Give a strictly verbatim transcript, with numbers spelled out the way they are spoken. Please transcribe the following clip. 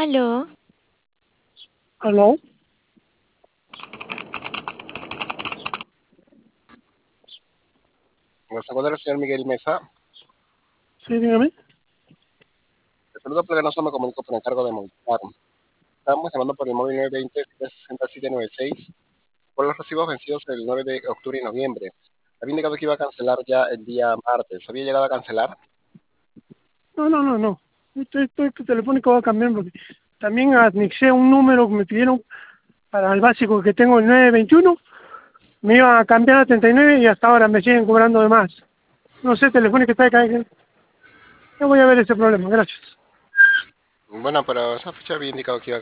Aló, ¿Aló? ¿Me se encuentra el señor Miguel Mesa? Sí, dígame. El saludo plegaroso me comunico por encargo de Movistar. Estamos llamando por el móvil nueve dos cero, siete seis cero, siete nueve seis por los recibos vencidos el nueve de octubre y noviembre. Había indicado que iba a cancelar ya el día martes. ¿Había llegado a cancelar? No, no, no, no. Esto, esto, esto telefónico va a cambiar porque también anexé un número que me pidieron para el básico que tengo, el nueve veintiuno. Me iba a cambiar a treinta y nueve y hasta ahora me siguen cobrando de más. No sé, telefónica está acá. Yo voy a ver ese problema. Gracias. Bueno, pero esa fecha había indicado que iba a